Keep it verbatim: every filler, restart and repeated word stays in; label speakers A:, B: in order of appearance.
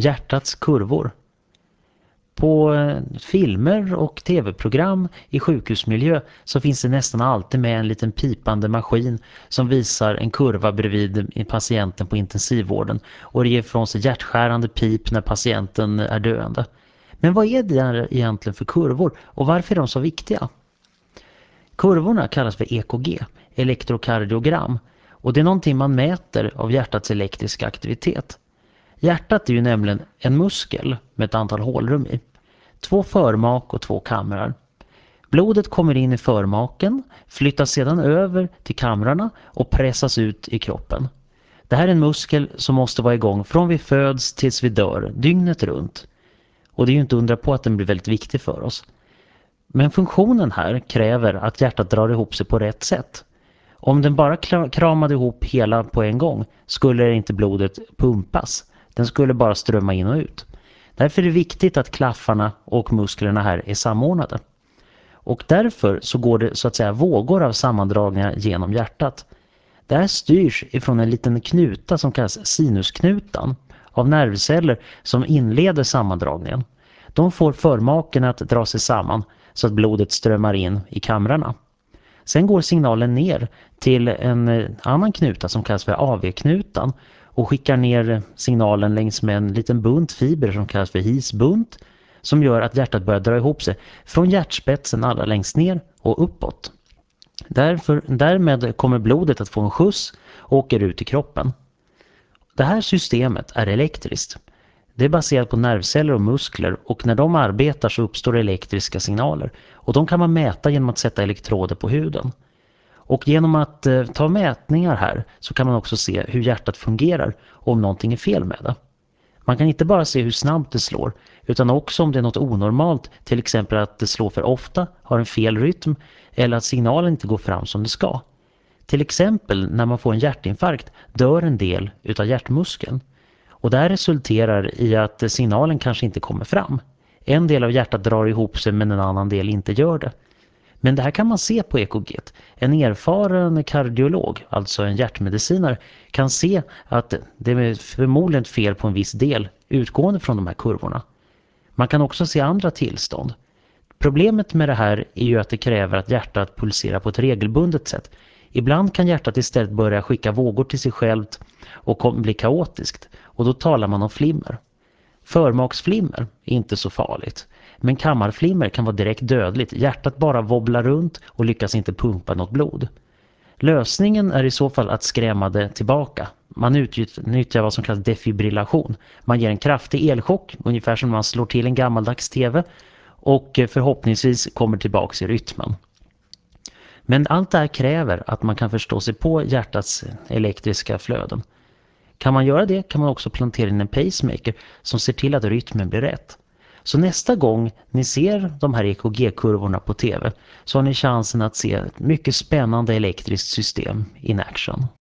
A: hjärtats kurvor. På filmer och tv-program i sjukhusmiljö så finns det nästan alltid med en liten pipande maskin som visar en kurva bredvid patienten på intensivvården och det ger ifrån sig hjärtskärande pip när patienten är döende. Men vad är det egentligen för kurvor och varför är de så viktiga? Kurvorna kallas för E K G, elektrokardiogram, och det är någonting man mäter av hjärtats elektriska aktivitet. Hjärtat är ju nämligen en muskel med ett antal hålrum i. Två förmak och två kamrar. Blodet kommer in i förmaken, flyttas sedan över till kamrarna och pressas ut i kroppen. Det här är en muskel som måste vara igång från vi föds tills vi dör, dygnet runt. Och det är ju inte undra på att den blir väldigt viktig för oss. Men funktionen här kräver att hjärtat drar ihop sig på rätt sätt. Om den bara kramade ihop hela på en gång skulle inte blodet pumpas. Den skulle bara strömma in och ut. Därför är det viktigt att klaffarna och musklerna här är samordnade. Och därför så går det så att säga vågor av sammandragningar genom hjärtat. Det här styrs ifrån en liten knuta som kallas sinusknutan av nervceller som inleder sammandragningen. De får förmaken att dra sig samman så att blodet strömmar in i kamrarna. Sen går signalen ner till en annan knuta som kallas för A V-knutan och skickar ner signalen längs med en liten bunt fiber som kallas för hisbunt som gör att hjärtat börjar dra ihop sig från hjärtspetsen allra längst ner och uppåt. Därför, därmed kommer blodet att få en skjuts och åker ut i kroppen. Det här systemet är elektriskt. Det är baserat på nervceller och muskler och när de arbetar så uppstår elektriska signaler och de kan man mäta genom att sätta elektroder på huden. Och genom att eh, ta mätningar här så kan man också se hur hjärtat fungerar och om någonting är fel med det. Man kan inte bara se hur snabbt det slår utan också om det är något onormalt, till exempel att det slår för ofta, har en fel rytm eller att signalen inte går fram som det ska. Till exempel när man får en hjärtinfarkt dör en del utav hjärtmuskeln. Och det här resulterar i att signalen kanske inte kommer fram. En del av hjärtat drar ihop sig men en annan del inte gör det. Men det här kan man se på E K G. En erfaren kardiolog, alltså en hjärtmedicinare, kan se att det är förmodligen fel på en viss del utgående från de här kurvorna. Man kan också se andra tillstånd. Problemet med det här är ju att det kräver att hjärtat pulserar på ett regelbundet sätt. Ibland kan hjärtat istället börja skicka vågor till sig självt och bli kaotiskt. Och då talar man om flimmer. Förmaksflimmer är inte så farligt. Men kammarflimmer kan vara direkt dödligt. Hjärtat bara wobblar runt och lyckas inte pumpa något blod. Lösningen är i så fall att skrämma det tillbaka. Man utnyttjar vad som kallas defibrillation. Man ger en kraftig elchock, ungefär som man slår till en gammaldags tv. Och förhoppningsvis kommer tillbaka i rytmen. Men allt det här kräver att man kan förstå sig på hjärtats elektriska flöden. Kan man göra det kan man också plantera in en pacemaker som ser till att rytmen blir rätt. Så nästa gång ni ser de här E K G-kurvorna på tv så har ni chansen att se ett mycket spännande elektriskt system in action.